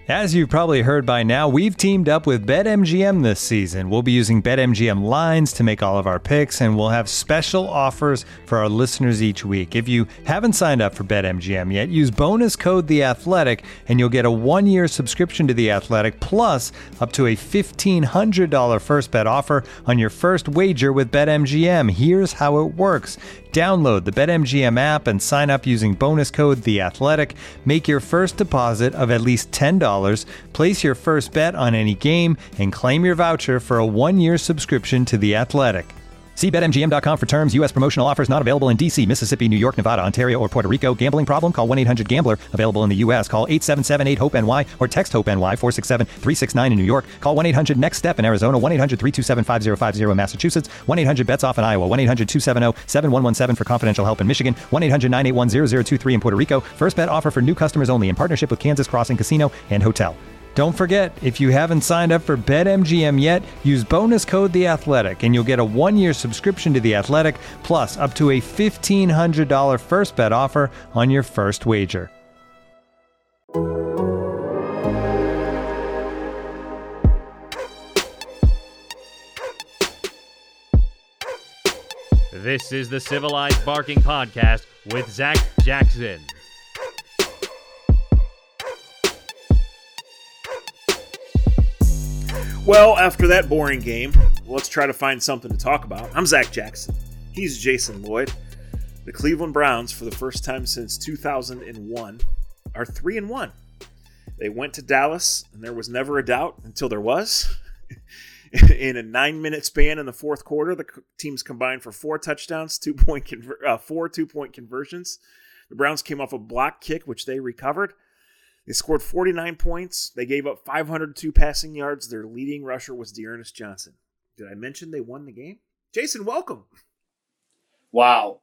As you've probably heard by now, we've teamed up with BetMGM this season. We'll be using BetMGM lines to make all of our picks, and we'll have special offers for our listeners each week. If you haven't signed up for BetMGM yet, use bonus code The Athletic, and you'll get a 1-year subscription to The Athletic, plus up to a $1,500 first bet offer on your first wager with BetMGM. Here's how it works. Download the BetMGM app and sign up using bonus code The Athletic. Make your first deposit of at least $10. Place your first bet on any game and claim your voucher for a 1-year subscription to The Athletic. See BetMGM.com for terms. U.S. promotional offers not available in D.C., Mississippi, New York, Nevada, Ontario, or Puerto Rico. Gambling problem? Call 1-800-GAMBLER. Available in the U.S. Call 877-8-HOPE-NY or text HOPE-NY 467-369 in New York. Call 1-800-NEXT-STEP in Arizona. 1-800-327-5050 in Massachusetts. 1-800-BETS-OFF in Iowa. 1-800-270-7117 for confidential help in Michigan. 1-800-981-0023 in Puerto Rico. First bet offer for new customers only in partnership with Kansas Crossing Casino and Hotel. Don't forget, if you haven't signed up for BetMGM yet, use bonus code The Athletic, and you'll get a 1-year subscription to The Athletic, plus up to a $1,500 first bet offer on your first wager. This is the Civilized Barking Podcast with Zach Jackson. Well, after that boring game, let's try to find something to talk about. I'm Zach Jackson. He's Jason Lloyd. The Cleveland Browns, for the first time since 2001, are 3-1. They went to Dallas, and there was never a doubt until there was. In a 9-minute span in the fourth quarter, the teams combined for 4 touchdowns, 4 two-point conversions. The Browns came off a block kick, which they recovered. They scored 49 points. They gave up 502 passing yards. Their leading rusher was D'Ernest Johnson. Did I mention they won the game? Jason, welcome. Wow.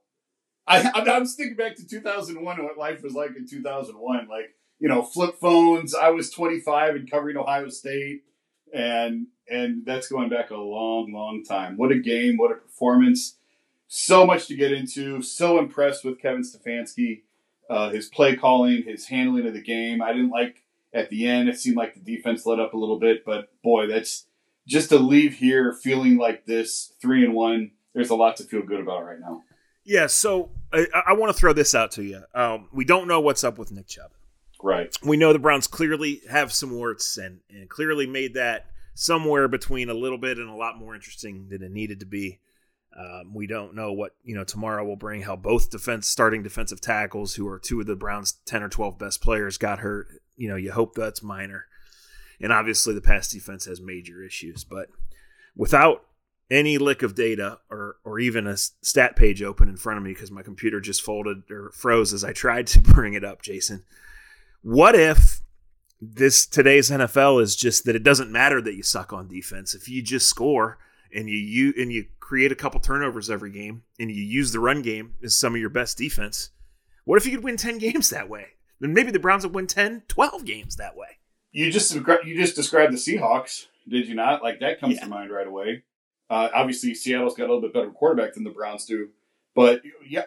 I was thinking back to 2001 and what life was like in 2001. Like, flip phones. I was 25 and covering Ohio State. And that's going back a long, long time. What a game. What a performance. So much to get into. So impressed with Kevin Stefanski. His play calling, his handling of the game. I didn't like at the end. It seemed like the defense let up a little bit, but boy, that's just to leave here feeling like this 3-1. There's a lot to feel good about right now. Yeah. So I want to throw this out to you. We don't know what's up with Nick Chubb. Right. We know the Browns clearly have some warts and clearly made that somewhere between a little bit and a lot more interesting than it needed to be. We don't know what tomorrow will bring, how both starting defensive tackles, who are 2 of the Browns' 10 or 12 best players, got hurt. You hope that's minor. And obviously the pass defense has major issues. But without any lick of data or even a stat page open in front of me because my computer just froze as I tried to bring it up, Jason, what if today's NFL is just that it doesn't matter that you suck on defense. If you just score and you create a couple turnovers every game, and you use the run game as some of your best defense, what if you could win 10 games that way? Then maybe the Browns would win 10, 12 games that way. You just described the Seahawks, did you not? Like, that comes to mind right away. Obviously, Seattle's got a little bit better quarterback than the Browns do. But,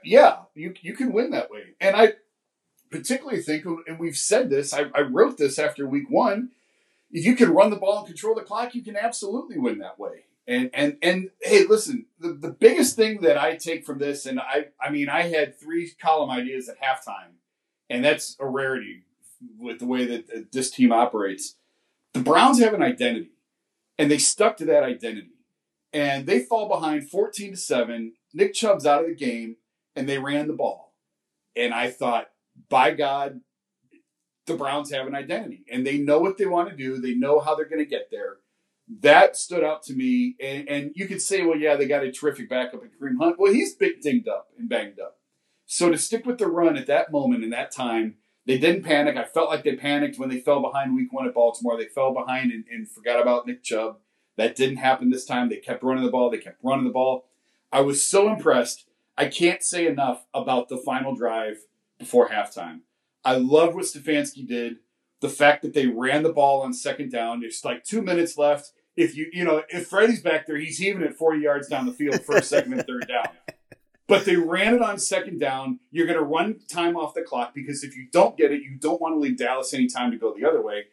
you can win that way. And I particularly think, and we've said this, I wrote this after week 1, if you can run the ball and control the clock, you can absolutely win that way. And hey, listen, the biggest thing that I take from this, and I had 3 column ideas at halftime, and that's a rarity with the way that this team operates. The Browns have an identity, and they stuck to that identity. And they fall behind 14-7. Nick Chubb's out of the game, and they ran the ball. And I thought, by God, the Browns have an identity, and they know what they want to do. They know how they're going to get there. That stood out to me, and you could say, well, yeah, they got a terrific backup in Kareem Hunt. Well, he's dinged up and banged up. So to stick with the run at that moment in that time, they didn't panic. I felt like they panicked when they fell behind week 1 at Baltimore. They fell behind and forgot about Nick Chubb. That didn't happen this time. They kept running the ball. I was so impressed. I can't say enough about the final drive before halftime. I love what Stefanski did. The fact that they ran the ball on second down. There's like 2 minutes left. If Freddie's back there, he's heaving it 40 yards down the field, first, second, and third down. But they ran it on second down. You're going to run time off the clock because if you don't get it, you don't want to leave Dallas any time to go the other way.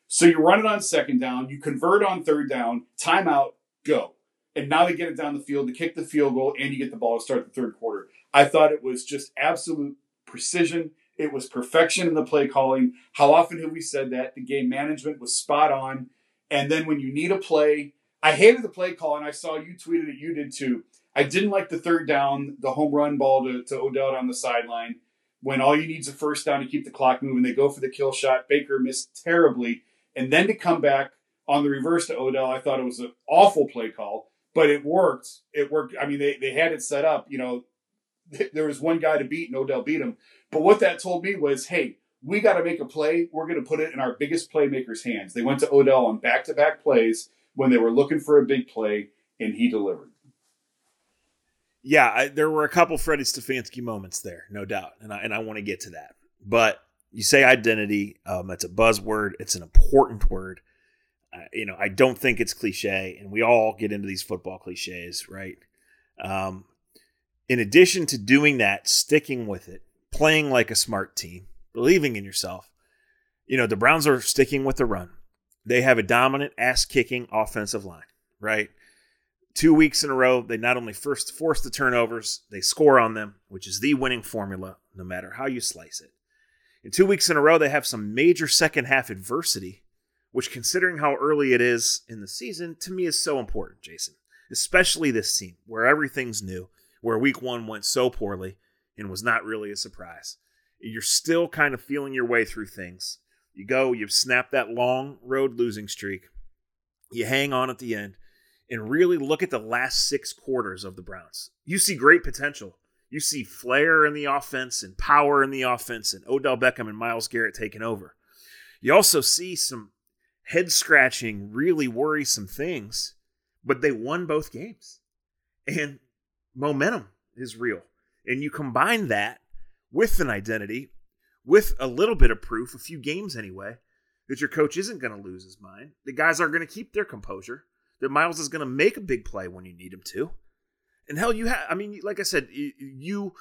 So you run it on second down, you convert on third down, timeout, go. And now they get it down the field to kick the field goal, and you get the ball to start the third quarter. I thought it was just absolute precision. It was perfection in the play calling. How often have we said that? The game management was spot on. And then when you need a play, I hated the play call, and I saw you tweeted it, you did too. I didn't like the third down, the home run ball to Odell on the sideline. When all you need is a first down to keep the clock moving, they go for the kill shot. Baker missed terribly. And then to come back on the reverse to Odell, I thought it was an awful play call, but it worked. It worked. I mean, they had it set up. There was one guy to beat, and Odell beat him. But what that told me was, hey, we got to make a play. We're going to put it in our biggest playmaker's hands. They went to Odell on back-to-back plays when they were looking for a big play, and he delivered. Yeah, there were a couple Freddie Stefanski moments there, no doubt, and I want to get to that. But you say identity, it's a buzzword. It's an important word. I don't think it's cliche, and we all get into these football cliches, right? In addition to doing that, sticking with it, playing like a smart team, believing in yourself, the Browns are sticking with the run. They have a dominant, ass-kicking offensive line, right? 2 weeks in a row, they not only first force the turnovers, they score on them, which is the winning formula, no matter how you slice it. In 2 weeks in a row, they have some major second-half adversity, which, considering how early it is in the season, to me is so important, Jason. Especially this team, where everything's new, where week 1 went so poorly and was not really a surprise. You're still kind of feeling your way through things. You snap that long road losing streak. You hang on at the end and really look at the last 6 quarters of the Browns. You see great potential. You see flair in the offense and power in the offense and Odell Beckham and Myles Garrett taking over. You also see some head-scratching, really worrisome things, but they won both games. And momentum is real. And you combine that with an identity, with a little bit of proof, a few games anyway, that your coach isn't going to lose his mind. The guys are going to keep their composure. That Myles is going to make a big play when you need him to. And hell, like I said, you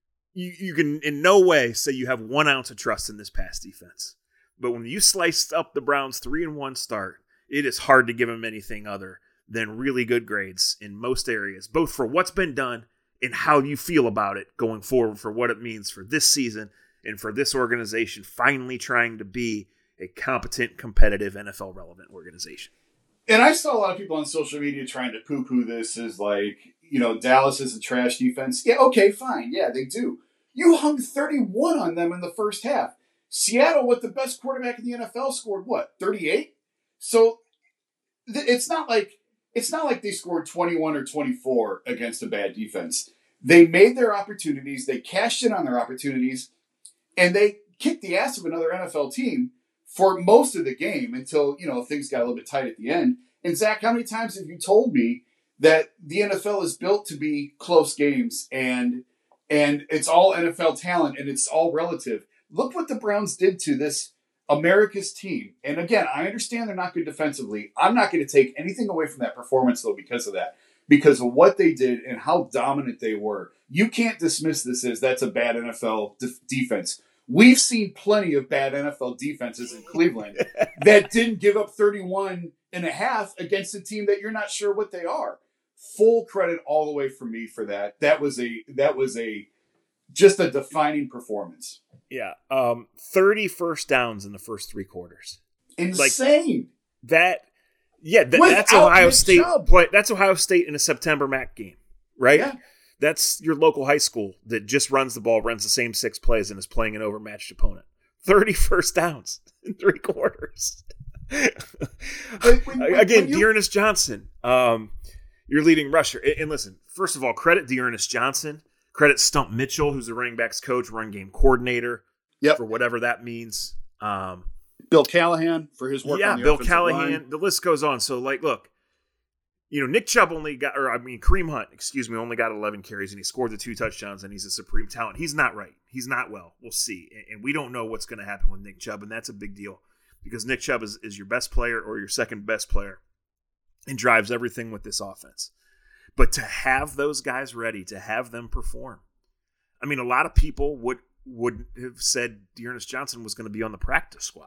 can in no way say you have 1 ounce of trust in this pass defense. But when you sliced up the Browns' 3-1 start, it is hard to give them anything other than really good grades in most areas, both for what's been done and how you feel about it going forward, for what it means for this season and for this organization finally trying to be a competent, competitive, NFL-relevant organization. And I saw a lot of people on social media trying to poo-poo this as like, Dallas is a trash defense. Yeah, okay, fine. Yeah, they do. You hung 31 on them in the first half. Seattle, with the best quarterback in the NFL, scored what, 38? So it's not like they scored 21 or 24 against a bad defense. They made their opportunities, they cashed in on their opportunities, and they kicked the ass of another NFL team for most of the game until, things got a little bit tight at the end. And Zach, how many times have you told me that the NFL is built to be close games and it's all NFL talent and it's all relative? Look what the Browns did to this America's team. And again, I understand they're not good defensively. I'm not going to take anything away from that performance, though, because of that. Because of what they did and how dominant they were. You can't dismiss this as that's a bad NFL defense. We've seen plenty of bad NFL defenses in Cleveland that didn't give up 31 and a half against a team that you're not sure what they are. Full credit all the way from me for that. That was just a defining performance. Yeah. 30 first downs in the first 3 quarters. Insane. That's Ohio State play. That's Ohio State in a September MAC game, right? Yeah. That's your local high school that just runs the ball, runs the same 6 plays, and is playing an overmatched opponent. 30 first downs in 3 quarters. Dearness Johnson, your leading rusher. And listen, first of all, credit Dearness Johnson. Credit Stump Mitchell, who's the running backs coach, run game coordinator, for whatever that means. Bill Callahan for his work on the Bill offensive Callahan. line. The list goes on. So, look, Nick Chubb Kareem Hunt, only got 11 carries, and he scored the 2 touchdowns, and he's a supreme talent. He's not right. He's not well. We'll see. And we don't know what's going to happen with Nick Chubb, and that's a big deal because Nick Chubb is your best player or your second best player and drives everything with this offense. But to have those guys ready, to have them perform, a lot of people would have said Dearness Johnson was going to be on the practice squad,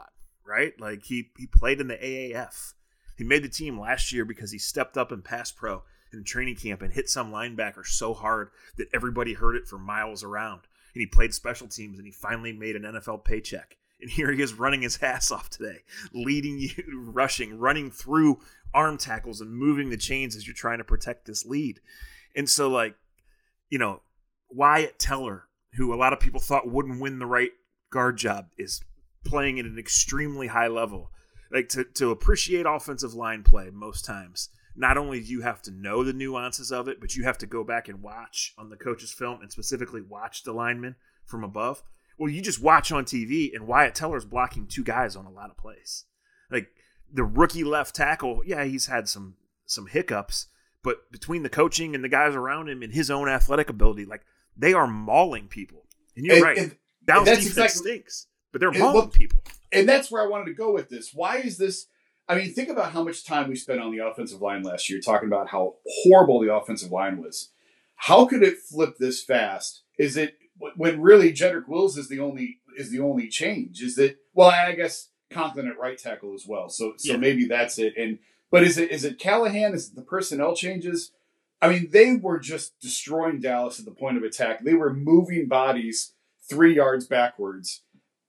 right? Like he played in the AAF. He made the team last year because he stepped up in pass pro in training camp and hit some linebacker so hard that everybody heard it for miles around. And he played special teams, and he finally made an NFL paycheck. And here he is running his ass off today, leading you, rushing, running through arm tackles and moving the chains as you're trying to protect this lead. And so, like, you know, Wyatt Teller, who a lot of people thought wouldn't win the right guard job, is playing at an extremely high level. Like, to appreciate offensive line play most times, not only do you have to know the nuances of it, but you have to go back and watch on the coach's film and specifically watch the linemen from above. Well, you just watch on TV, and Wyatt Teller's blocking two guys on a lot of plays. Like, the rookie left tackle, yeah, he's had some hiccups, but between the coaching and the guys around him and his own athletic ability, like, they are mauling people. And you're right. Dallas defense stinks, but they're mauling people. And that's where I wanted to go with this. Why is this? I mean, think about how much time we spent on the offensive line last year talking about how horrible the offensive line was. How could it flip this fast? Is it when really Jedrick Wills is the only change? Is that, well, I guess Conklin at right tackle as well. So yeah. Maybe that's it. But is it Callahan? Is it the personnel changes? I mean, they were just destroying Dallas at the point of attack. They were moving bodies 3 yards backwards.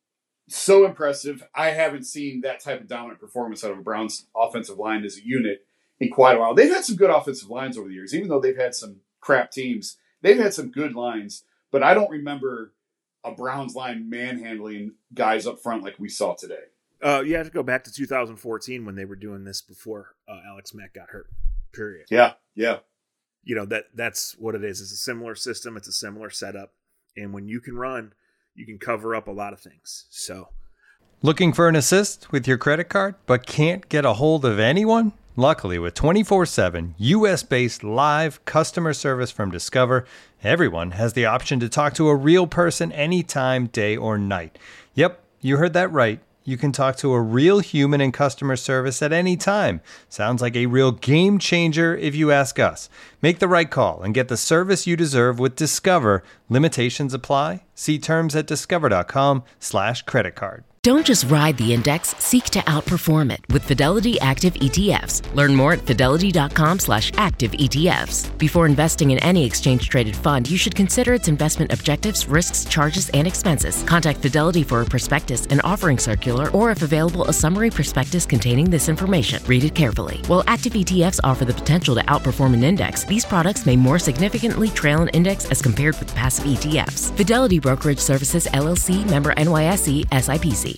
So impressive. I haven't seen that type of dominant performance out of a Browns offensive line as a unit in quite a while. They've had some good offensive lines over the years, even though they've had some crap teams. They've had some good lines, but I don't remember a Browns line manhandling guys up front like we saw today. You have to go back to 2014 when they were doing this before Alex Mack got hurt. Period. Yeah. You know, that's what it is. It's a similar system. It's a similar setup. And when you can run, you can cover up a lot of things. So, looking for an assist with your credit card, but can't get a hold of anyone? Luckily, with 24/7 U.S.-based live customer service from Discover, everyone has the option to talk to a real person anytime, day or night. Yep, you heard that right. You can talk to a real human in customer service at any time. Sounds like a real game changer if you ask us. Make the right call and get the service you deserve with Discover. Limitations apply. See terms at discover.com/creditcard. Don't just ride the index, seek to outperform it with Fidelity Active ETFs. Learn more at fidelity.com/active ETFs. Before investing in any exchange-traded fund, you should consider its investment objectives, risks, charges, and expenses. Contact Fidelity for a prospectus, an offering circular, or if available, a summary prospectus containing this information. Read it carefully. While active ETFs offer the potential to outperform an index, these products may more significantly trail an index as compared with passive ETFs. Fidelity Brokerage Services, LLC, member NYSE, SIPC.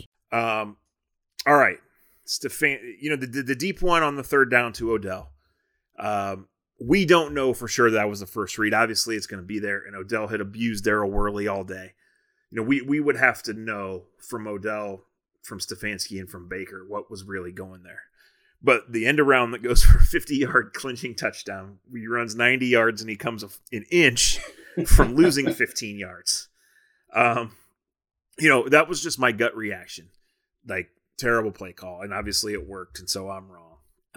All right, you know, the deep one on the third down to Odell. We don't know for sure that was the first read. Obviously, it's going to be there, and Odell had abused Darryl Worley all day. You know, we would have to know from Odell, from Stefanski, and from Baker what was really going there. But the end around that goes for a 50-yard clinching touchdown, he runs 90 yards, and he comes an inch from losing 15 yards. You know, that was just my gut reaction. Like, terrible play call, and obviously it worked, and so I'm wrong.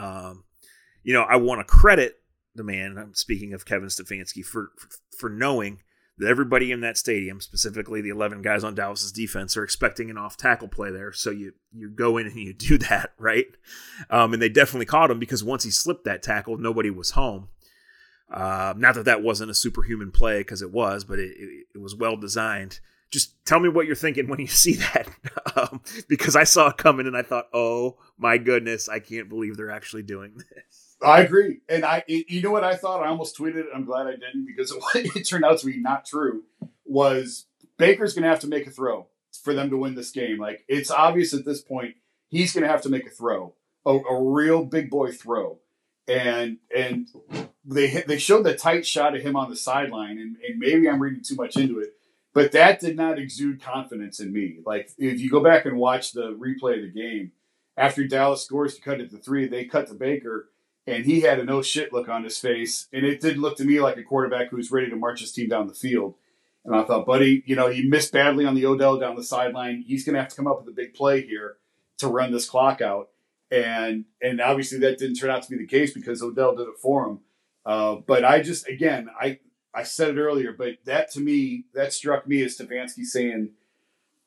You know, I want to credit the man, I'm speaking of Kevin Stefanski, for knowing that everybody in that stadium, specifically the 11 guys on Dallas's defense, are expecting an off-tackle play there, so you go in and you do that, right? And they definitely caught him, because once he slipped that tackle, nobody was home. Not that wasn't a superhuman play, because it was, but it was well designed. Just tell me what you're thinking when you see that, because I saw it coming and I thought, oh my goodness, I can't believe they're actually doing this. I agree. And you know what I thought? I almost tweeted it. I'm glad I didn't, because it turned out to be not true. Was Baker's going to have to make a throw for them to win this game. Like, it's obvious at this point, he's going to have to make a throw, a real big boy throw. And they showed the tight shot of him on the sideline, and maybe I'm reading too much into it, but that did not exude confidence in me. Like, if you go back and watch the replay of the game, after Dallas scores to cut it to 3, they cut to Baker, and he had a no shit look on his face. And it did look to me like a quarterback who's ready to march his team down the field. And I thought, buddy, you know, he missed badly on the Odell down the sideline. He's going to have to come up with a big play here to run this clock out. And obviously that didn't turn out to be the case, because Odell did it for him. But I just, again, I said it earlier, but that to me, that struck me as Stefanski saying,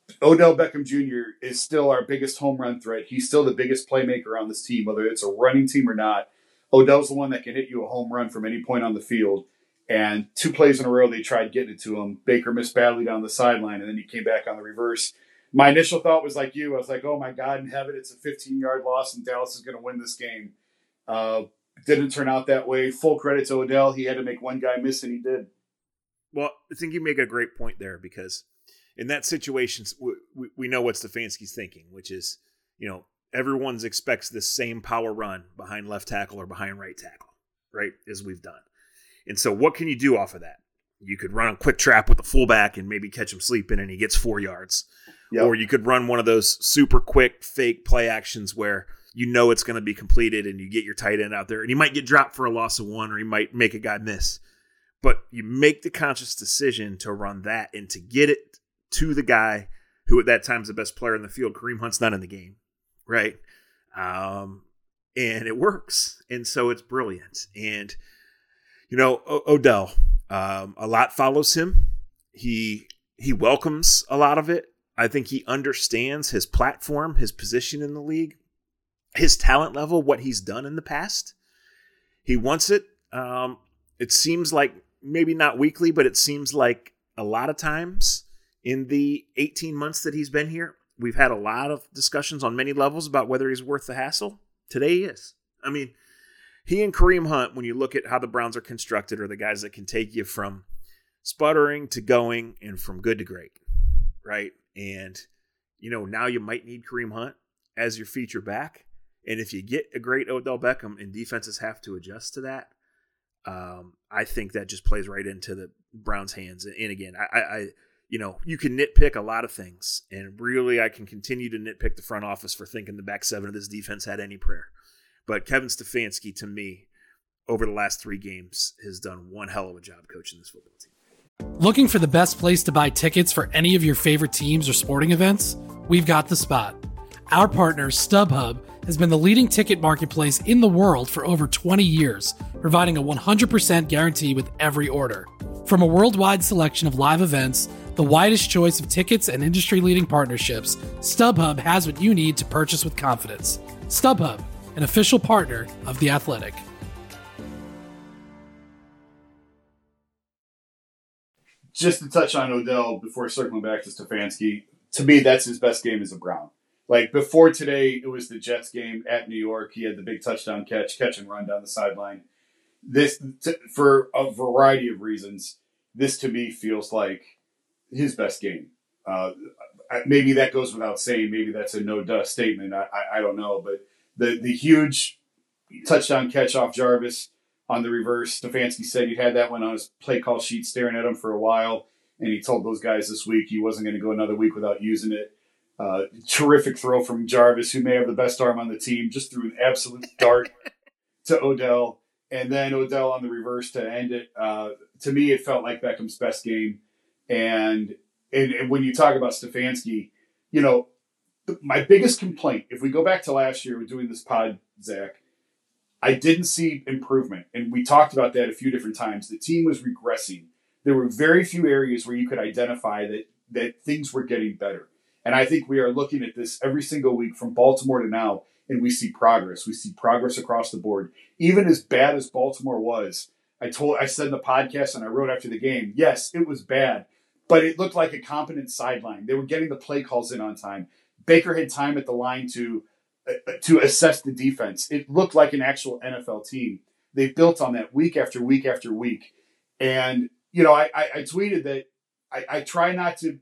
Odell Beckham Jr. is still our biggest home run threat. He's still the biggest playmaker on this team, whether it's a running team or not. Odell's the one that can hit you a home run from any point on the field. And 2 plays in a row, they tried getting it to him. Baker missed badly down the sideline, and then he came back on the reverse. My initial thought was like you. I was like, oh, my God in heaven, it's a 15-yard loss, and Dallas is going to win this game. Didn't turn out that way. Full credit to Odell. He had to make one guy miss, and he did. Well, I think you make a great point there, because in that situation, we know what Stefanski's thinking, which is, everyone expects this same power run behind left tackle or behind right tackle, right, as we've done. And so what can you do off of that? You could run a quick trap with the fullback and maybe catch him sleeping and he gets 4 yards. Yep. Or you could run one of those super quick fake play actions where it's going to be completed and you get your tight end out there and he might get dropped for a loss of 1 or he might make a guy miss. But you make the conscious decision to run that and to get it to the guy who at that time is the best player in the field. Kareem Hunt's not in the game, right? And it works. And so it's brilliant. And Odell, a lot follows him. He welcomes a lot of it. I think he understands his platform, his position in the league, his talent level, what he's done in the past. He wants it. It seems like maybe not weekly, but it seems like a lot of times in the 18 months that he's been here, we've had a lot of discussions on many levels about whether he's worth the hassle. Today he is. I mean, he and Kareem Hunt, when you look at how the Browns are constructed, are the guys that can take you from sputtering to going and from good to great, right? And, now you might need Kareem Hunt as your feature back. And if you get a great Odell Beckham and defenses have to adjust to that, I think that just plays right into the Browns' hands. And again, you can nitpick a lot of things. And really, I can continue to nitpick the front office for thinking the back 7 of this defense had any prayer. But Kevin Stefanski, to me, over the last 3 games, has done one hell of a job coaching this football team. Looking for the best place to buy tickets for any of your favorite teams or sporting events? We've got the spot. Our partner, StubHub, has been the leading ticket marketplace in the world for over 20 years, providing a 100% guarantee with every order. From a worldwide selection of live events, the widest choice of tickets and industry-leading partnerships, StubHub has what you need to purchase with confidence. StubHub, an official partner of The Athletic. Just to touch on Odell before circling back to Stefanski, to me, that's his best game as a Brown. Like, before today, it was the Jets game at New York. He had the big touchdown catch and run down the sideline. For a variety of reasons, this to me feels like his best game. Maybe that goes without saying. Maybe that's a no-duh statement. I don't know. But the huge touchdown catch off Jarvis on the reverse, Stefanski said he had that one on his play call sheet staring at him for a while, and he told those guys this week he wasn't going to go another week without using it. Terrific throw from Jarvis, who may have the best arm on the team, just threw an absolute dart to Odell. And then Odell on the reverse to end it. To me, it felt like Beckham's best game. And when you talk about Stefanski, my biggest complaint, if we go back to last year, we're doing this pod, Zach, I didn't see improvement. And we talked about that a few different times. The team was regressing. There were very few areas where you could identify that things were getting better. And I think we are looking at this every single week from Baltimore to now, and we see progress. We see progress across the board. Even as bad as Baltimore was, I said in the podcast and I wrote after the game, yes, it was bad, but it looked like a competent sideline. They were getting the play calls in on time. Baker had time at the line to assess the defense. It looked like an actual NFL team. They built on that week after week after week. And, I tweeted that I try not to,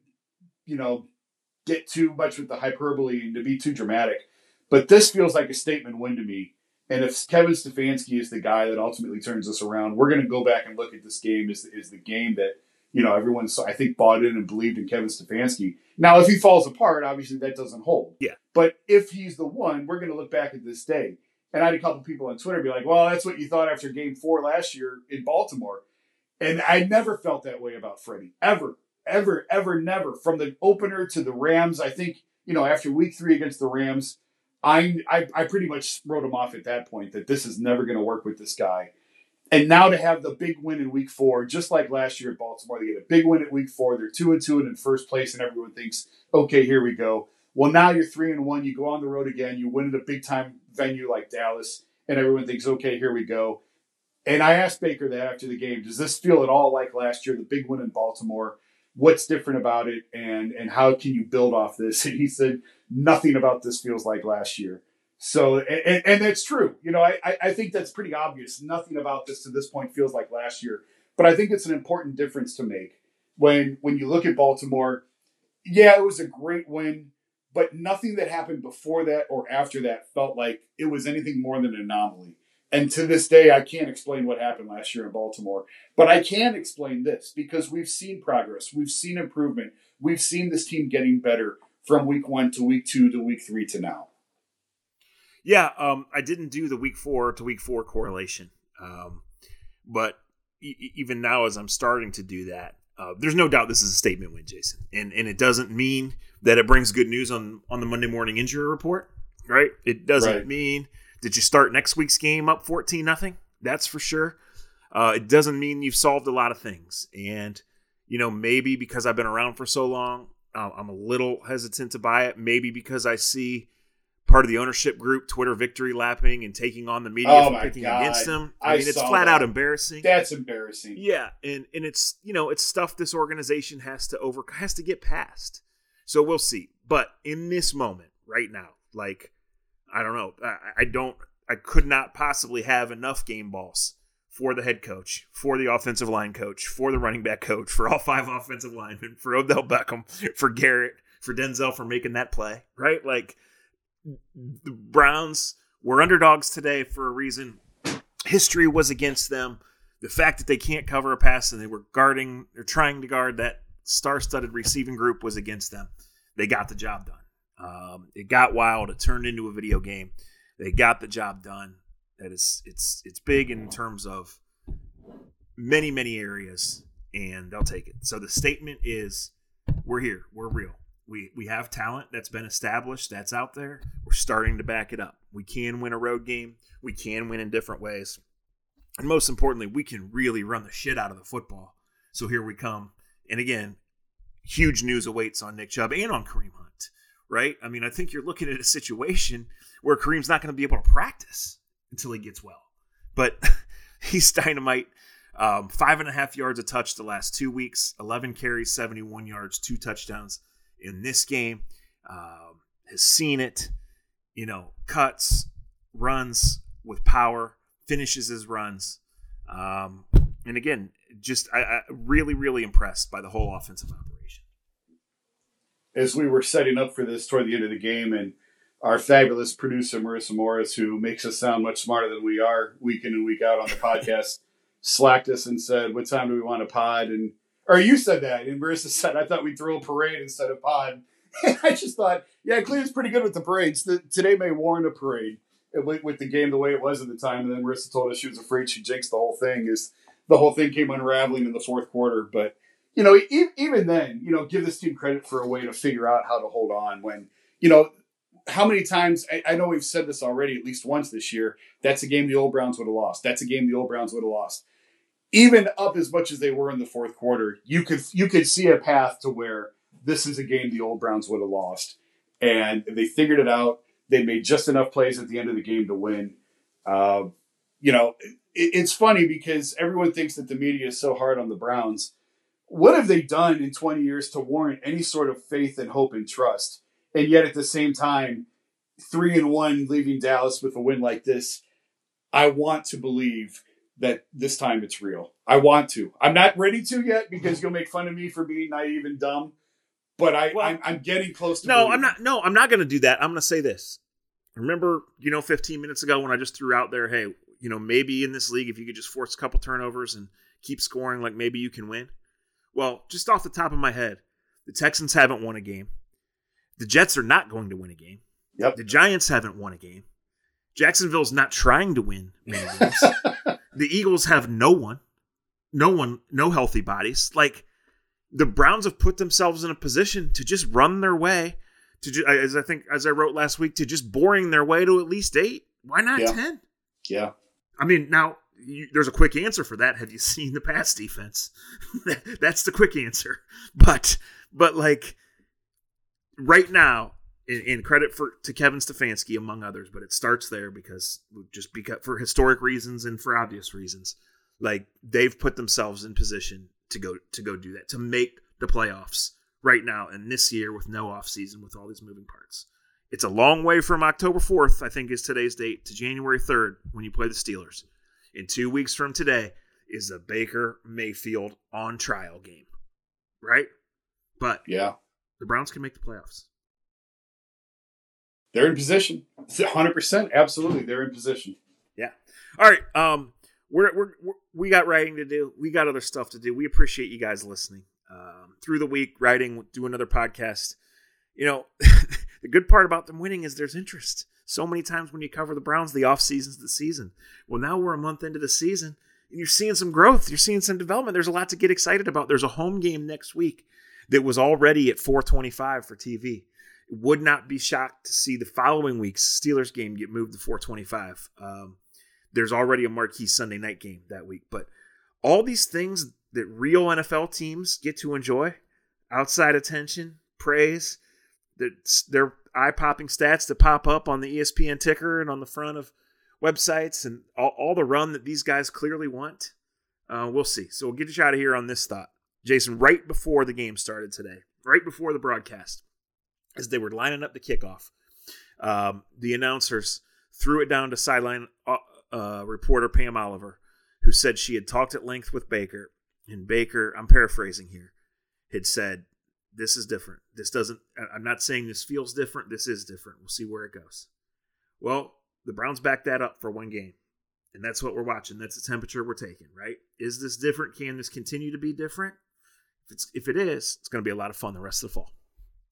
get too much with the hyperbole and to be too dramatic. But this feels like a statement win to me. And if Kevin Stefanski is the guy that ultimately turns us around, we're going to go back and look at this game as the game that, everyone, I think, bought in and believed in Kevin Stefanski. Now, if he falls apart, obviously that doesn't hold. Yeah. But if he's the one, we're going to look back at this day. And I had a couple people on Twitter be like, well, that's what you thought after game 4 last year in Baltimore. And I never felt that way about Freddie. Ever, never. From the opener to the Rams, I think, after week 3 against the Rams, I pretty much wrote him off at that point, that this is never going to work with this guy. And now to have the big win in week 4, just like last year at Baltimore, they get a big win at week 4. They're 2-2 and in first place, and everyone thinks, okay, here we go. Well, now you're 3-1. You go on the road again. You win at a big time venue like Dallas, and everyone thinks, okay, here we go. And I asked Baker that after the game, does this feel at all like last year, the big win in Baltimore? What's different about it, and how can you build off this? And he said, nothing about this feels like last year. So, and that's true. You know, I think that's pretty obvious. Nothing about this to this point feels like last year. But I think it's an important difference to make. When you look at Baltimore, yeah, it was a great win, but nothing that happened before that or after that felt like it was anything more than an anomaly. And to this day, I can't explain what happened last year in Baltimore. But I can explain this because we've seen progress. We've seen improvement. We've seen this team getting better from week 1 to week 2 to week 3 to now. Yeah, I didn't do the week 4 to week 4 correlation. But even now, as I'm starting to do that, there's no doubt this is a statement win, Jason. And it doesn't mean that it brings good news on the Monday morning injury report, right? It doesn't mean that you start next week's game up 14-0. That's for sure. It doesn't mean you've solved a lot of things. And, you know, maybe because I've been around for so long, I'm a little hesitant to buy it. Maybe because I see part of the ownership group Twitter victory lapping and taking on the media for picking against them. I mean, it's flat out embarrassing. That's embarrassing. Yeah, and it's, you know, it's stuff this organization has to get past. So we'll see. But in this moment right now, like, I don't know, I could not possibly have enough game balls for the head coach, for the offensive line coach, for the running back coach, for all 5 offensive linemen, for Odell Beckham, for Garrett, for Denzel for making that play, right? Like, the Browns were underdogs today for a reason. History was against them. The fact that they can't cover a pass and they were trying to guard that star-studded receiving group was against them. They got the job done. It got wild. It turned into a video game. They got the job done. That is, it's big in terms of many, many areas, and they'll take it. So the statement is, we're here. We're real. We have talent that's been established, that's out there. We're starting to back it up. We can win a road game. We can win in different ways. And most importantly, we can really run the shit out of the football. So here we come. And again, huge news awaits on Nick Chubb and on Kareem Hunt, right? I mean, I think you're looking at a situation where Kareem's not going to be able to practice until he gets well. But he's dynamite. 5.5 yards a touch the last 2 weeks, 11 carries, 71 yards, 2 touchdowns. In this game, has seen it, you know, cuts, runs with power, finishes his runs. And again, just I really, really impressed by the whole offensive operation. As we were setting up for this toward the end of the game, and our fabulous producer, Marissa Morris, who makes us sound much smarter than we are week in and week out on the podcast, slacked us and said, what time do we want to pod? Or you said that, and Marissa said, I thought we'd throw a parade instead of pod. And I just thought, yeah, Cleveland's pretty good with the parades. Today may warrant a parade with the game the way it was at the time. And then Marissa told us she was afraid she jinxed the whole thing. The whole thing came unraveling in the fourth quarter. But, you know, even then, you know, give this team credit for a way to figure out how to hold on when, you know, how many times, I know we've said this already at least once this year, that's a game the old Browns would have lost. That's a game the old Browns would have lost. Even up as much as they were in the fourth quarter, you could see a path to where this is a game the old Browns would have lost. And they figured it out. They made just enough plays at the end of the game to win. You know, it's funny because everyone thinks that the media is so hard on the Browns. What have they done in 20 years to warrant any sort of faith and hope and trust? And yet at the same time, 3-1 leaving Dallas with a win like this, I want to believe that this time it's real. I want to. I'm not ready to yet because you'll make fun of me for being naive and dumb. But I'm getting close to. No, I'm not. No, I'm not going to do that. I'm going to say this. Remember, 15 minutes ago when I just threw out there, hey, maybe in this league, if you could just force a couple turnovers and keep scoring, like maybe you can win. Well, just off the top of my head, the Texans haven't won a game. The Jets are not going to win a game. Yep. The Giants haven't won a game. Jacksonville's not trying to win many games. The Eagles have no healthy bodies. Like, the Browns have put themselves in a position to just run their way, as I wrote last week, to just boring their way to at least 8. Why not 10? Yeah. I mean, now, there's a quick answer for that. Have you seen the pass defense? That's the quick answer. But like right now, in credit to Kevin Stefanski among others, but it starts there because for historic reasons and for obvious reasons, like they've put themselves in position to go do that, to make the playoffs right now and this year with no offseason, with all these moving parts. It's a long way from October 4th, I think is today's date, to January 3rd when you play the Steelers. In 2 weeks from today is the Baker Mayfield on trial game, right? But yeah, the Browns can make the playoffs. They're in position. 100%. Absolutely. They're in position. Yeah. All right. We got writing to do. We got other stuff to do. We appreciate you guys listening through the week, writing, do another podcast. You know, the good part about them winning is there's interest. So many times when you cover the Browns, the off season's the season. Well, now we're a month into the season and you're seeing some growth. You're seeing some development. There's a lot to get excited about. There's a home game next week that was already at 4:25 for TV. Would not be shocked to see the following week's Steelers game get moved to 4:25. There's already a marquee Sunday night game that week. But all these things that real NFL teams get to enjoy, outside attention, praise, their eye-popping stats that pop up on the ESPN ticker and on the front of websites, and all the run that these guys clearly want, we'll see. So we'll get you out of here on this thought. Jason, right before the game started today, right before the broadcast, as they were lining up the kickoff, the announcers threw it down to sideline reporter Pam Oliver, who said she had talked at length with Baker, and Baker, I'm paraphrasing here, had said, this is different. I'm not saying this feels different. This is different. We'll see where it goes. Well, the Browns backed that up for one game, and that's what we're watching. That's the temperature we're taking, right? Is this different? Can this continue to be different? If it is, it's going to be a lot of fun the rest of the fall.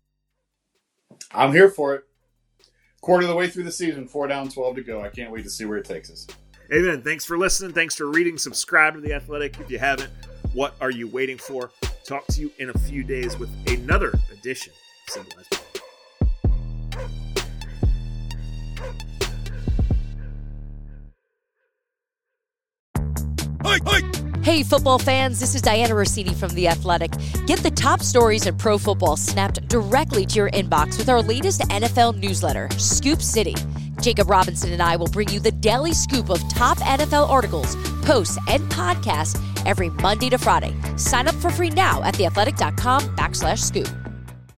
I'm here for it. Quarter of the way through the season, 4 down, 12 to go. I can't wait to see where it takes us. Amen. Thanks for listening. Thanks for reading. Subscribe to The Athletic if you haven't. What are you waiting for? Talk to you in a few days with another edition of Civilized Ball. Hey, football fans, this is Diana Rossini from The Athletic. Get the top stories in pro football snapped directly to your inbox with our latest NFL newsletter, Scoop City. Jacob Robinson and I will bring you the daily scoop of top NFL articles, posts, and podcasts every Monday to Friday. Sign up for free now at theathletic.com/scoop.